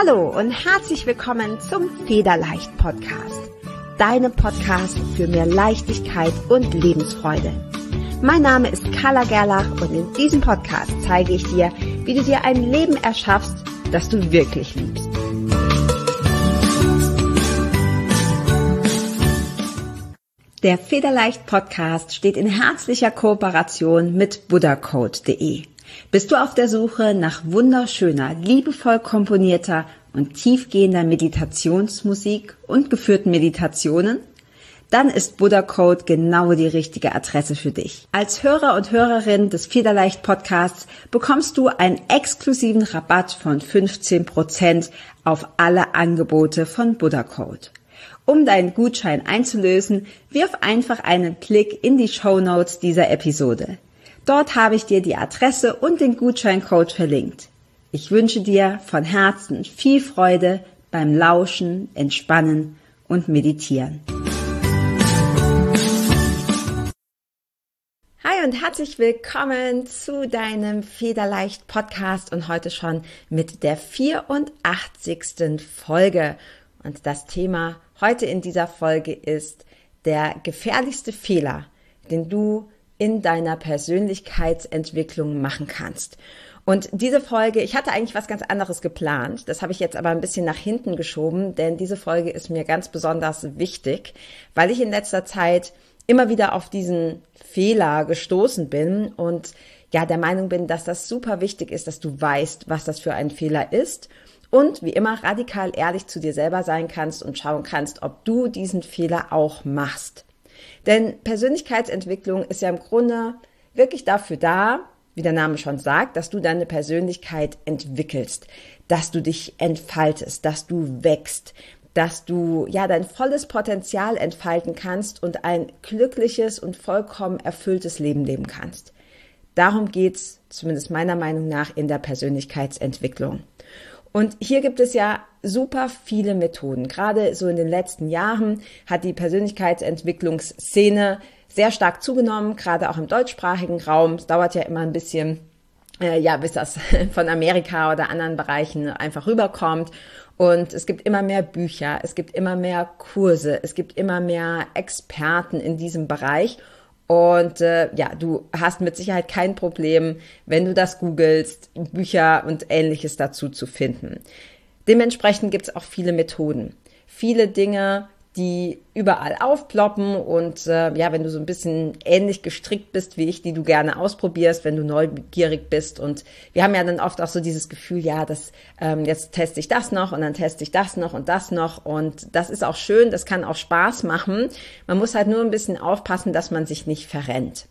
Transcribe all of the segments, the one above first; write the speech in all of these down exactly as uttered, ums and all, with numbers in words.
Hallo und herzlich willkommen zum Federleicht Podcast, deinem Podcast für mehr Leichtigkeit und Lebensfreude. Mein Name ist Carla Gerlach und in diesem Podcast zeige ich dir, wie du dir ein Leben erschaffst, das du wirklich liebst. Der Federleicht Podcast steht in herzlicher Kooperation mit buddha code punkt de. Bist du auf der Suche nach wunderschöner, liebevoll komponierter und tiefgehender Meditationsmusik und geführten Meditationen? Dann ist Buddha Code genau die richtige Adresse für dich. Als Hörer und Hörerin des Federleicht Podcasts bekommst du einen exklusiven Rabatt von fünfzehn Prozent auf alle Angebote von Buddha Code. Um deinen Gutschein einzulösen, wirf einfach einen Blick in die Shownotes dieser Episode. Dort habe ich dir die Adresse und den Gutscheincode verlinkt. Ich wünsche dir von Herzen viel Freude beim Lauschen, Entspannen und Meditieren. Hi und herzlich willkommen zu deinem Federleicht Podcast und heute schon mit der vierundachtzigsten Folge. Und das Thema heute in dieser Folge ist der gefährlichste Fehler, den du in deiner Persönlichkeitsentwicklung machen kannst. Und diese Folge, ich hatte eigentlich was ganz anderes geplant, das habe ich jetzt aber ein bisschen nach hinten geschoben, denn diese Folge ist mir ganz besonders wichtig, weil ich in letzter Zeit immer wieder auf diesen Fehler gestoßen bin und ja der Meinung bin, dass das super wichtig ist, dass du weißt, was das für ein Fehler ist und wie immer radikal ehrlich zu dir selber sein kannst und schauen kannst, ob du diesen Fehler auch machst. Denn Persönlichkeitsentwicklung ist ja im Grunde wirklich dafür da, wie der Name schon sagt, dass du deine Persönlichkeit entwickelst, dass du dich entfaltest, dass du wächst, dass du ja dein volles Potenzial entfalten kannst und ein glückliches und vollkommen erfülltes Leben leben kannst. Darum geht's, zumindest meiner Meinung nach, in der Persönlichkeitsentwicklung. Und hier gibt es ja super viele Methoden. Gerade so in den letzten Jahren hat die Persönlichkeitsentwicklungsszene sehr stark zugenommen, gerade auch im deutschsprachigen Raum. Es dauert ja immer ein bisschen, äh, ja, bis das von Amerika oder anderen Bereichen einfach rüberkommt. Und es gibt immer mehr Bücher, es gibt immer mehr Kurse, es gibt immer mehr Experten in diesem Bereich. Und äh, ja, du hast mit Sicherheit kein Problem, wenn du das googelst, Bücher und Ähnliches dazu zu finden. Dementsprechend gibt es auch viele Methoden, viele Dinge, die überall aufploppen und äh, ja, wenn du so ein bisschen ähnlich gestrickt bist wie ich, die du gerne ausprobierst, wenn du neugierig bist und wir haben ja dann oft auch so dieses Gefühl, ja, das ähm, jetzt teste ich das noch und dann teste ich das noch und das noch und das ist auch schön, das kann auch Spaß machen. Man muss halt nur ein bisschen aufpassen, dass man sich nicht verrennt.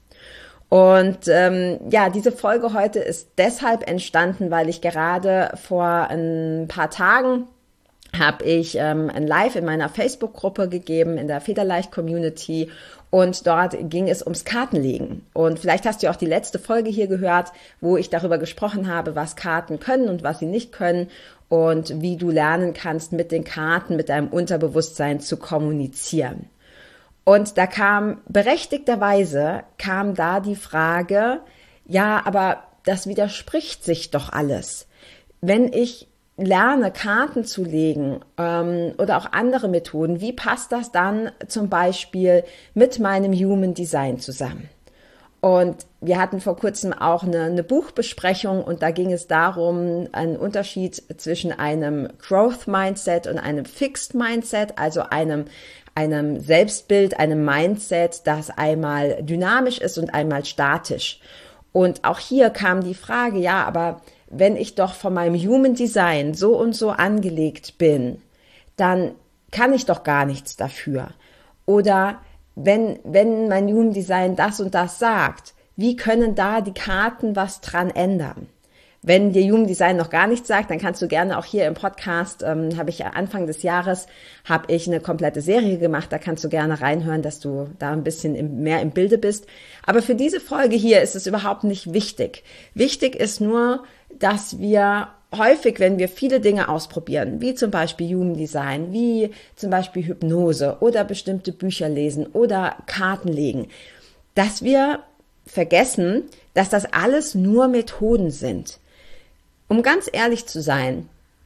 Und ähm, ja, diese Folge heute ist deshalb entstanden, weil ich gerade vor ein paar Tagen habe ich ähm, ein Live in meiner Facebook-Gruppe gegeben, in der Federleicht-Community und dort ging es ums Kartenlegen. Und vielleicht hast du auch die letzte Folge hier gehört, wo ich darüber gesprochen habe, was Karten können und was sie nicht können und wie du lernen kannst, mit den Karten, mit deinem Unterbewusstsein zu kommunizieren. Und da kam berechtigterweise, kam da die Frage, ja, aber das widerspricht sich doch alles. Wenn ich lerne, Karten zu legen ähm, oder auch andere Methoden, wie passt das dann zum Beispiel mit meinem Human Design zusammen? Und wir hatten vor kurzem auch eine, eine Buchbesprechung und da ging es darum, einen Unterschied zwischen einem Growth Mindset und einem Fixed Mindset, also einem einem Selbstbild, einem Mindset, das einmal dynamisch ist und einmal statisch. Und auch hier kam die Frage, ja, aber wenn ich doch von meinem Human Design so und so angelegt bin, dann kann ich doch gar nichts dafür. Oder wenn, wenn mein Human Design das und das sagt, wie können da die Karten was dran ändern? Wenn dir Human Design noch gar nichts sagt, dann kannst du gerne auch hier im Podcast, ähm, habe ich Anfang des Jahres, habe ich eine komplette Serie gemacht, da kannst du gerne reinhören, dass du da ein bisschen im, mehr im Bilde bist. Aber für diese Folge hier ist es überhaupt nicht wichtig. Wichtig ist nur, dass wir häufig, wenn wir viele Dinge ausprobieren, wie zum Beispiel Human Design, wie zum Beispiel Hypnose oder bestimmte Bücher lesen oder Karten legen, dass wir vergessen, dass das alles nur Methoden sind. Um ganz ehrlich zu sein,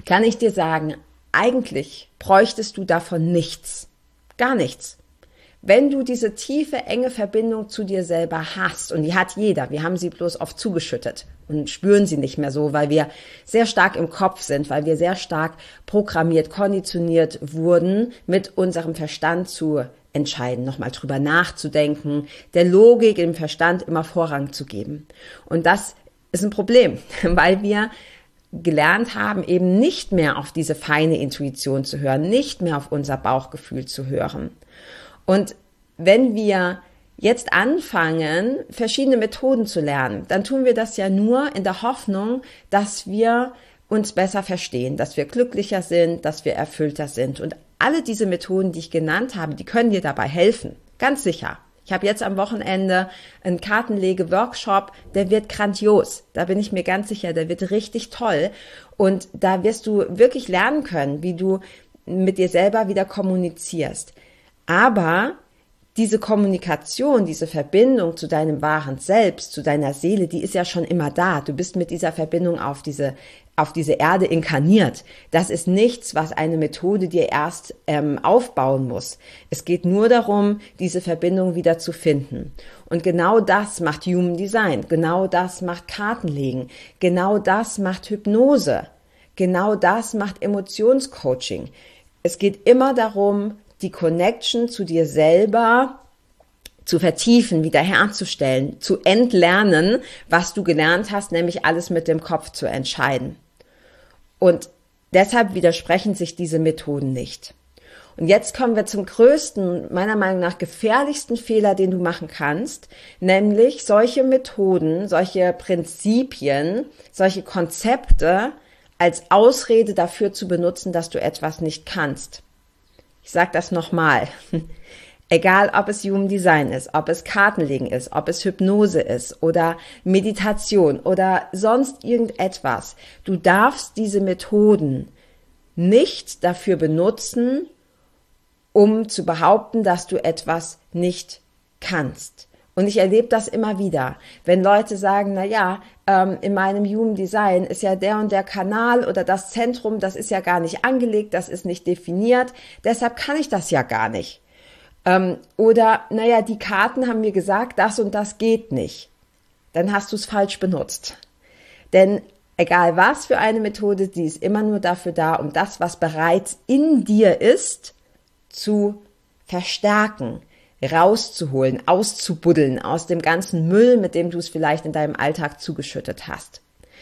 kann ich dir sagen, eigentlich bräuchtest du davon nichts, gar nichts. Wenn du diese tiefe, enge Verbindung zu dir selber hast, und die hat jeder, wir haben sie bloß oft zugeschüttet und spüren sie nicht mehr so, weil wir sehr stark im Kopf sind, weil wir sehr stark programmiert, konditioniert wurden, mit unserem Verstand zu entscheiden, nochmal drüber nachzudenken, der Logik im Verstand immer Vorrang zu geben. Und das ist ein Problem, weil wir gelernt haben, eben nicht mehr auf diese feine Intuition zu hören, nicht mehr auf unser Bauchgefühl zu hören. Und wenn wir jetzt anfangen, verschiedene Methoden zu lernen, dann tun wir das ja nur in der Hoffnung, dass wir uns besser verstehen, dass wir glücklicher sind, dass wir erfüllter sind. Und alle diese Methoden, die ich genannt habe, die können dir dabei helfen, ganz sicher. Ich habe jetzt am Wochenende einen Kartenlege-Workshop, der wird grandios. Da bin ich mir ganz sicher, der wird richtig toll. Und da wirst du wirklich lernen können, wie du mit dir selber wieder kommunizierst. Aber diese Kommunikation, diese Verbindung zu deinem wahren Selbst, zu deiner Seele, die ist ja schon immer da. Du bist mit dieser Verbindung auf diese, auf diese Erde inkarniert. Das ist nichts, was eine Methode dir erst ähm, aufbauen muss. Es geht nur darum, diese Verbindung wieder zu finden. Und genau das macht Human Design. Genau das macht Kartenlegen. Genau das macht Hypnose. Genau das macht Emotionscoaching. Es geht immer darum, die Connection zu dir selber zu vertiefen, wiederherzustellen, zu entlernen, was du gelernt hast, nämlich alles mit dem Kopf zu entscheiden. Und deshalb widersprechen sich diese Methoden nicht. Und jetzt kommen wir zum größten, meiner Meinung nach gefährlichsten Fehler, den du machen kannst, nämlich solche Methoden, solche Prinzipien, solche Konzepte als Ausrede dafür zu benutzen, dass du etwas nicht kannst. Ich sage das nochmal, egal ob es Human Design ist, ob es Kartenlegen ist, ob es Hypnose ist oder Meditation oder sonst irgendetwas, du darfst diese Methoden nicht dafür benutzen, um zu behaupten, dass du etwas nicht kannst. Und ich erlebe das immer wieder, wenn Leute sagen, na ja, ähm, in meinem Human Design ist ja der und der Kanal oder das Zentrum, das ist ja gar nicht angelegt, das ist nicht definiert, deshalb kann ich das ja gar nicht. Ähm, oder, naja, die Karten haben mir gesagt, das und das geht nicht. Dann hast du es falsch benutzt. Denn egal was für eine Methode, die ist immer nur dafür da, um das, was bereits in dir ist, zu verstärken, rauszuholen, auszubuddeln aus dem ganzen Müll, mit dem du es vielleicht in deinem Alltag zugeschüttet hast.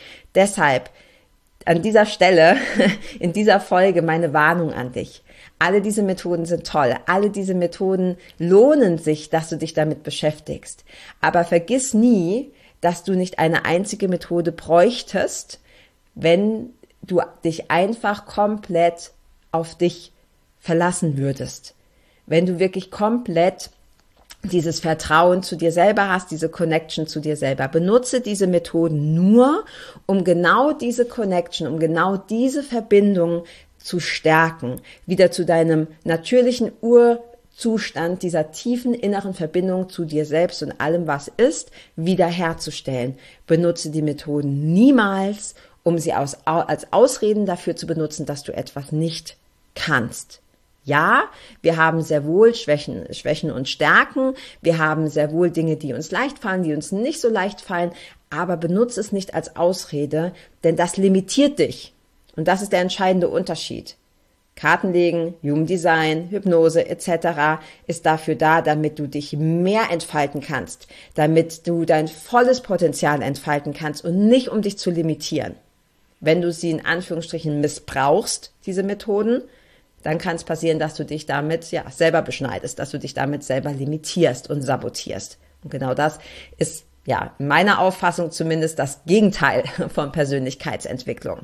Deshalb an dieser Stelle, in dieser Folge meine Warnung an dich. Alle diese Methoden sind toll. Alle diese Methoden lohnen sich, dass du dich damit beschäftigst. Aber vergiss nie, dass du nicht eine einzige Methode bräuchtest, wenn du dich einfach komplett auf dich verlassen würdest. Wenn du wirklich komplett dieses Vertrauen zu dir selber hast, diese Connection zu dir selber. Benutze diese Methoden nur, um genau diese Connection, um genau diese Verbindung zu stärken, wieder zu deinem natürlichen Urzustand, dieser tiefen inneren Verbindung zu dir selbst und allem, was ist, wiederherzustellen. Benutze die Methoden niemals, um sie aus, als Ausreden dafür zu benutzen, dass du etwas nicht kannst. Ja, wir haben sehr wohl Schwächen, Schwächen und Stärken. Wir haben sehr wohl Dinge, die uns leicht fallen, die uns nicht so leicht fallen. Aber benutze es nicht als Ausrede, denn das limitiert dich. Und das ist der entscheidende Unterschied. Kartenlegen, Human Design, Hypnose et cetera ist dafür da, damit du dich mehr entfalten kannst, damit du dein volles Potenzial entfalten kannst und nicht, um dich zu limitieren. Wenn du sie in Anführungsstrichen missbrauchst, diese Methoden, dann kann es passieren, dass du dich damit ja selber beschneidest, dass du dich damit selber limitierst und sabotierst. Und genau das ist ja in meiner Auffassung zumindest das Gegenteil von Persönlichkeitsentwicklung.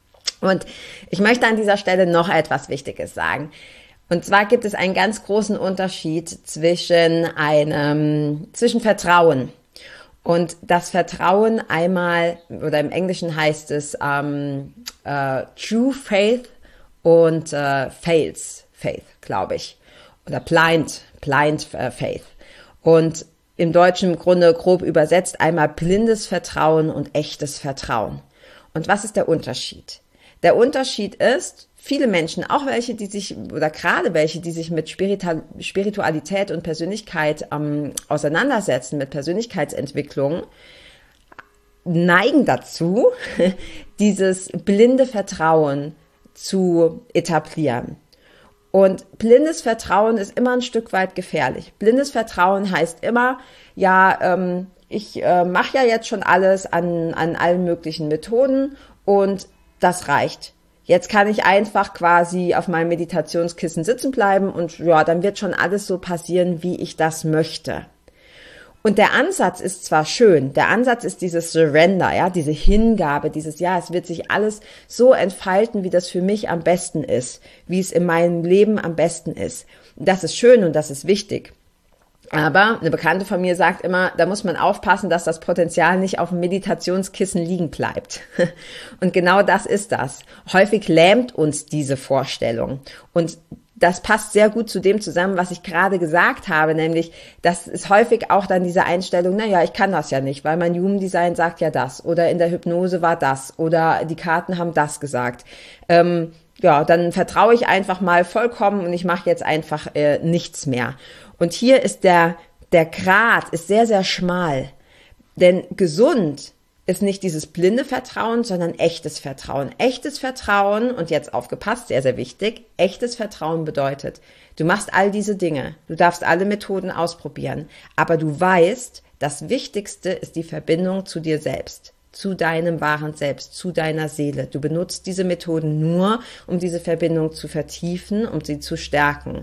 Und ich möchte an dieser Stelle noch etwas Wichtiges sagen. Und zwar gibt es einen ganz großen Unterschied zwischen einem, zwischen Vertrauen. Und das Vertrauen einmal, oder im Englischen heißt es ähm, äh, True Faith und äh, Fails Faith, glaube ich. Oder Blind, Blind äh, Faith. Und im Deutschen im Grunde grob übersetzt einmal blindes Vertrauen und echtes Vertrauen. Und was ist der Unterschied? Der Unterschied ist, viele Menschen, auch welche, die sich, oder gerade welche, die sich mit Spiritualität und Persönlichkeit ähm, auseinandersetzen, mit Persönlichkeitsentwicklung, neigen dazu, dieses blinde Vertrauen zu etablieren. Und blindes Vertrauen ist immer ein Stück weit gefährlich. Blindes Vertrauen heißt immer, ja, ähm, ich äh, mache ja jetzt schon alles an, an allen möglichen Methoden und das reicht. Jetzt kann ich einfach quasi auf meinem Meditationskissen sitzen bleiben und ja, dann wird schon alles so passieren, wie ich das möchte. Und der Ansatz ist zwar schön, der Ansatz ist dieses Surrender, ja, diese Hingabe, dieses, ja, es wird sich alles so entfalten, wie das für mich am besten ist, wie es in meinem Leben am besten ist. Das ist schön und das ist wichtig. Aber eine Bekannte von mir sagt immer, da muss man aufpassen, dass das Potenzial nicht auf dem Meditationskissen liegen bleibt. Und genau das ist das. Häufig lähmt uns diese Vorstellung. Und das passt sehr gut zu dem zusammen, was ich gerade gesagt habe, nämlich, das ist häufig auch dann diese Einstellung, naja, ich kann das ja nicht, weil mein Human Design sagt ja das oder in der Hypnose war das oder die Karten haben das gesagt. Ähm, ja, dann vertraue ich einfach mal vollkommen und ich mache jetzt einfach äh, nichts mehr. Und hier ist der, der Grat ist sehr, sehr schmal, denn gesund ist nicht dieses blinde Vertrauen, sondern echtes Vertrauen. Echtes Vertrauen, und jetzt aufgepasst, sehr, sehr wichtig, echtes Vertrauen bedeutet, du machst all diese Dinge, du darfst alle Methoden ausprobieren, aber du weißt, das Wichtigste ist die Verbindung zu dir selbst, zu deinem wahren Selbst, zu deiner Seele. Du benutzt diese Methoden nur, um diese Verbindung zu vertiefen, um sie zu stärken.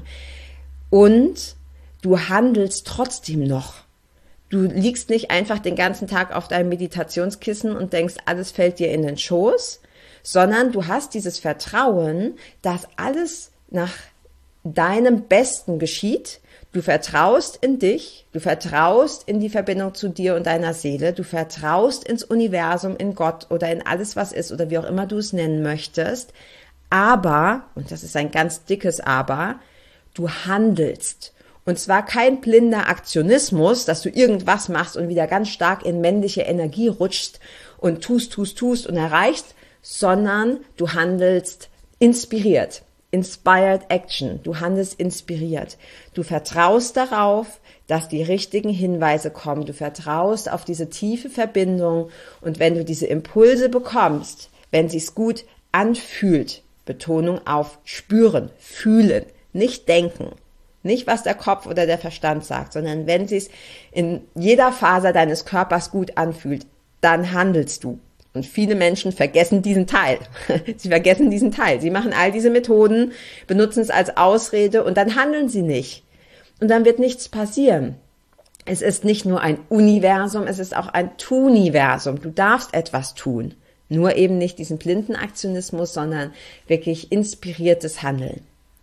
Und du handelst trotzdem noch. Du liegst nicht einfach den ganzen Tag auf deinem Meditationskissen und denkst, alles fällt dir in den Schoß, sondern du hast dieses Vertrauen, dass alles nach deinem Besten geschieht. Du vertraust in dich, du vertraust in die Verbindung zu dir und deiner Seele, du vertraust ins Universum, in Gott oder in alles, was ist oder wie auch immer du es nennen möchtest. Aber, und das ist ein ganz dickes Aber, du handelst. Und zwar kein blinder Aktionismus, dass du irgendwas machst und wieder ganz stark in männliche Energie rutschst und tust, tust, tust und erreichst, sondern du handelst inspiriert. Inspired Action. Du handelst inspiriert. Du vertraust darauf, dass die richtigen Hinweise kommen. Du vertraust auf diese tiefe Verbindung. Und wenn du diese Impulse bekommst, wenn sich's gut anfühlt, Betonung auf spüren, fühlen, nicht denken. Nicht, was der Kopf oder der Verstand sagt, sondern wenn sich's in jeder Faser deines Körpers gut anfühlt, dann handelst du. Und viele Menschen vergessen diesen Teil. Sie vergessen diesen Teil. Sie machen all diese Methoden, benutzen es als Ausrede und dann handeln sie nicht. Und dann wird nichts passieren. Es ist nicht nur ein Universum, es ist auch ein Tuniversum. Du darfst etwas tun. Nur eben nicht diesen blinden Aktionismus, sondern wirklich inspiriertes Handeln.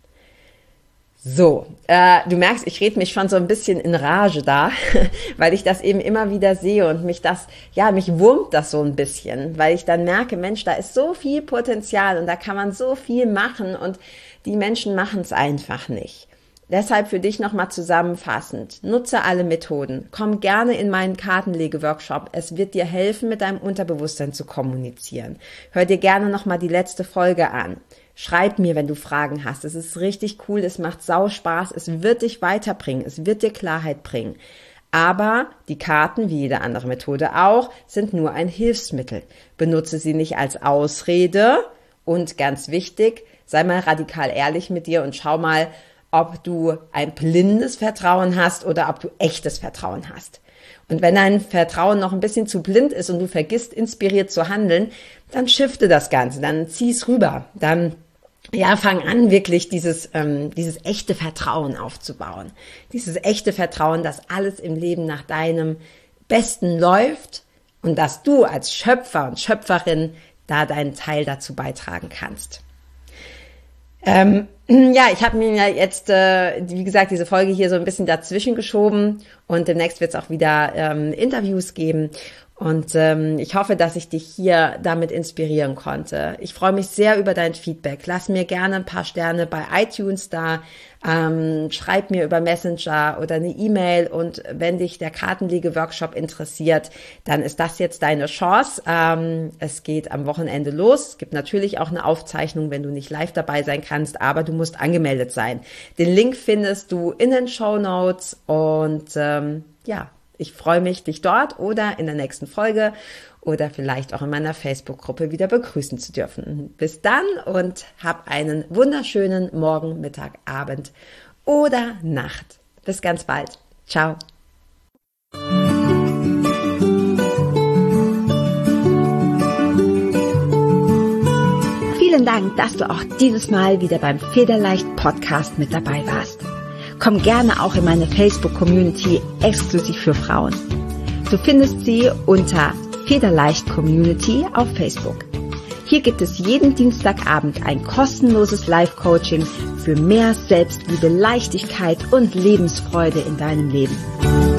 So, äh, du merkst, ich rede mich schon so ein bisschen in Rage da, weil ich das eben immer wieder sehe und mich das, ja, mich wurmt das so ein bisschen, weil ich dann merke, Mensch, da ist so viel Potenzial und da kann man so viel machen und die Menschen machen es einfach nicht. Deshalb für dich nochmal zusammenfassend, nutze alle Methoden, komm gerne in meinen Kartenlege-Workshop, es wird dir helfen, mit deinem Unterbewusstsein zu kommunizieren. Hör dir gerne nochmal die letzte Folge an. Schreib mir, wenn du Fragen hast. Es ist richtig cool, es macht sau Spaß, es wird dich weiterbringen, es wird dir Klarheit bringen. Aber die Karten, wie jede andere Methode auch, sind nur ein Hilfsmittel. Benutze sie nicht als Ausrede und ganz wichtig, sei mal radikal ehrlich mit dir und schau mal, ob du ein blindes Vertrauen hast oder ob du echtes Vertrauen hast. Und wenn dein Vertrauen noch ein bisschen zu blind ist und du vergisst, inspiriert zu handeln, dann shifte das Ganze, dann zieh's rüber, dann ja, fang an, wirklich dieses, ähm, dieses echte Vertrauen aufzubauen. Dieses echte Vertrauen, dass alles im Leben nach deinem Besten läuft und dass du als Schöpfer und Schöpferin da deinen Teil dazu beitragen kannst. Ähm, Ja, ich habe mir ja jetzt, äh, wie gesagt, diese Folge hier so ein bisschen dazwischen geschoben und demnächst wird es auch wieder ähm, Interviews geben. Und ähm, ich hoffe, dass ich dich hier damit inspirieren konnte. Ich freue mich sehr über dein Feedback. Lass mir gerne ein paar Sterne bei iTunes da. Ähm, schreib mir über Messenger oder eine E-Mail. Und wenn dich der Kartenlege-Workshop interessiert, dann ist das jetzt deine Chance. Ähm, es geht am Wochenende los. Es gibt natürlich auch eine Aufzeichnung, wenn du nicht live dabei sein kannst, aber du musst angemeldet sein. Den Link findest du in den Shownotes und ähm, ja, ich freue mich, dich dort oder in der nächsten Folge oder vielleicht auch in meiner Facebook-Gruppe wieder begrüßen zu dürfen. Bis dann und hab einen wunderschönen Morgen, Mittag, Abend oder Nacht. Bis ganz bald. Ciao. Vielen Dank, dass du auch dieses Mal wieder beim Federleicht Podcast mit dabei warst. Komm gerne auch in meine Facebook-Community exklusiv für Frauen. Du findest sie unter Federleicht Community auf Facebook. Hier gibt es jeden Dienstagabend ein kostenloses Live-Coaching für mehr Selbstliebe, Leichtigkeit und Lebensfreude in deinem Leben.